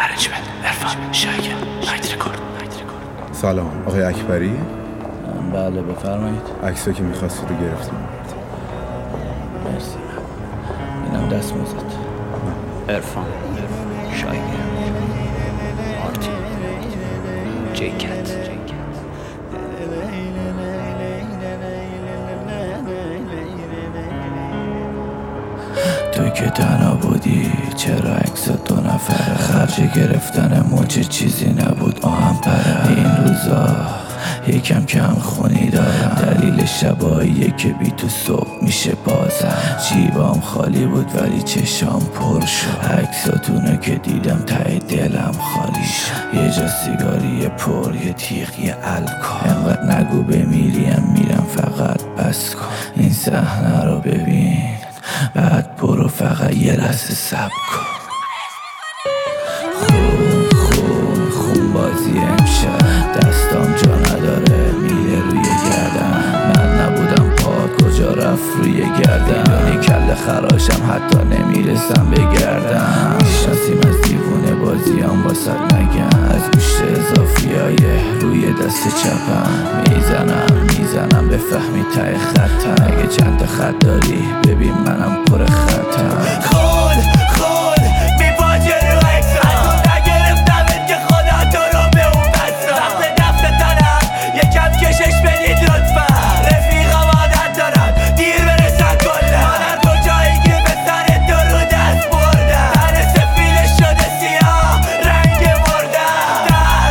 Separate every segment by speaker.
Speaker 1: سلام آقای اکبری.
Speaker 2: بله بفرمایید.
Speaker 1: عکسایی که می‌خواستید رو گرفتیم.
Speaker 2: مرسی. اینم دستمزد.
Speaker 3: عرفان، شایگه، آرتی، جیکت.
Speaker 2: تو که تنها بودی چرا عکس 2 نفره خرج گرفتن موچه چیزی نبود آهم پره. این روزا یکم کم خونی دارم، دلیل شباییه که بی تو صبح میشه بازم. جیبام خالی بود ولی چشام پر شد، عکساتونو که دیدم ته دلم خالی شد. یه جا سیگاری پر، یه تیغ، یه الکل. انقدر نگو بمیریم میرم فقط بس کن. این صحنه رو ببین بعد برو فقط یه لحظه صبر کن. خون بازی امشب دستام جا نداره میره روی گردم. من نبودم پا کجا رفت روی گردم. یعنی کل خراشم حتی نمیرسم بگردم. میشناسیم از دیوونه بازیام واسد نگم. از گوشت اضافیای روی دست چپم میزنم بفهمی ته خطم. اگه چند تا خط داری ببین منم پر خطم.
Speaker 4: خون میپاچه رو اکسان نگرفتمت که خدا تو رو به اون بستم. وقت دفت تنم یکم کشش بدید لطفا. رفیقم عادت دارم دیر برسن کلم. من هر کجایی گیر به سر تو رو دست بردم. تن سفیدش شده سیاه رنگ مردم.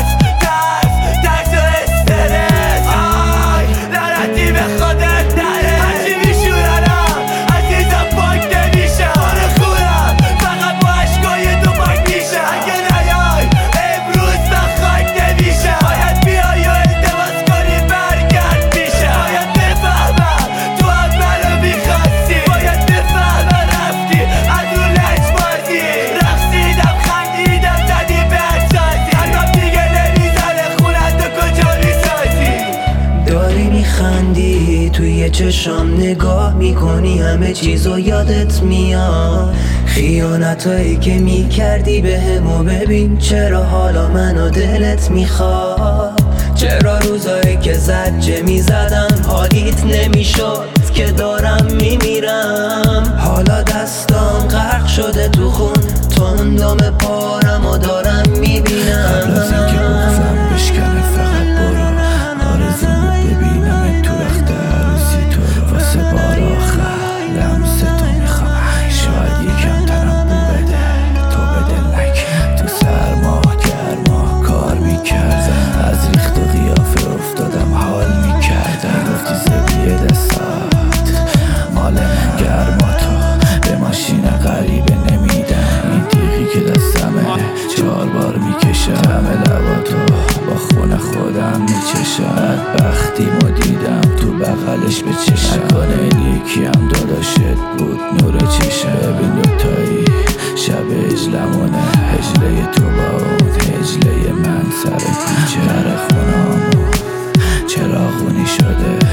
Speaker 4: ترس و استرس لعنتی به خودت تره. هرچی میشورنم عزیزم پاک نمیشم. آره خونم فقط با عشقای تو پاک میشم. اگه نیای امروز من خاک نمیشم. باید بیای و التماس کنی برگرد میشم. باید بفهمم تو هم منو میخواستی. باید بفهمم رفتی از اون لج بازی. رقصیدم خندیدم زدی به احساسی. حرفم دیگه نمیزنه خونت تو کجا میسازی.
Speaker 5: داری میخندی توی چشام نگاه میکنی همه چیزو یادت میاد. خیانتایی که میکردی به همو ببین چرا حالا منو دلت میخواد. چرا روزایی که زجه میزدم حالیت نمیشد که دارم میمیرم. حالا دستام غرق شده تو خون تندم پارم و دارم میبینم.
Speaker 2: قبل از اینکه بگذم بشکنه فقط برو. آرزوم بود ببینم تو وقت عروسی تو رو. واسه بار آخر لمس تو میخوام. شاید یکم تنم بو بده تو به دل نگیر. تو سرما گرما کار میکردم. از ریخت و قیافه افتادم حال میکردم. گفتی زبیه دستات مال من گرما تو به ماشین غریبه نمیدم. این تیغی که دستمه 4 بار میکشم. همه لباتو با خون خودم میچشم. بدبختی دیدم تو بغلش به چشم. نکنه این یکی هم داداشت بود نور چشم. ببین دوتایی شب هجلمونه. هجله تو با اون هجله من سر کوچه. در خونامون چراغونی شده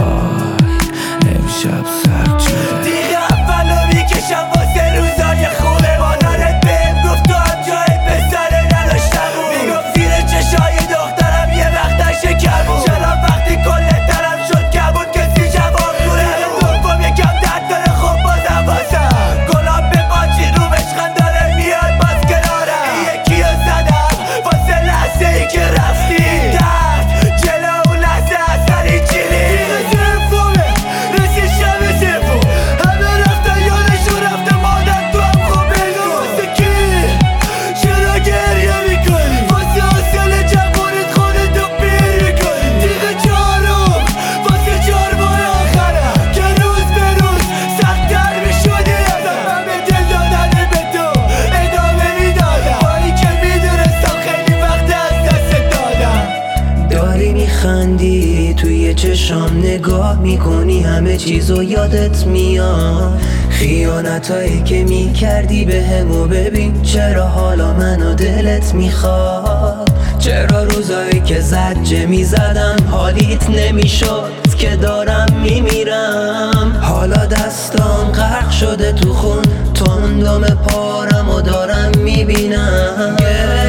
Speaker 2: وای امشب سرد شده.
Speaker 4: دیگه اولو میکشم واسه روزای خوبه. مادرت بهم گفت تو هم جای پسره نداشتم. میگفت زیر چشای دخترم یه وقت شکمون. چرا وقتی کل ترم شد کمون کسی جواب گوره. دوم یکم درد داره خب بازم واسم. گلاب به قاچی رو بشخن داره میاد باز کنارم. یکی رو زدم واسه لحظه ای که رفتی. درد جلو اون لحظه اثری چیلی. دیگه سرفومه رسی شب سرفو. همه رفتن یادشون رفته مادر تو هم خوب بگو. واسه کی چرا گریه میکنی؟ واسه حاصل جوانت خودتو پیر میکنی. دیگه چهارم واسه 4 بار آخرم که روز به روز سخت‌تر میشدی ازم. من به دل دادن به تو ادامه میدادم با این که میدونستم خیلی وقت از دست دادم.
Speaker 5: داری میخندی توی چشام نگاه میکنی همه چیزو یادت میاد. خیانتایی که میکردی به همو ببین چرا حالا منو دلت میخواد. چرا روزایی که زجه میزدم حالیت نمیشد که دارم میمیرم. حالا دستام غرق شده تو خون تندم پارم و دارم میبینم.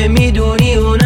Speaker 5: که میدونی اون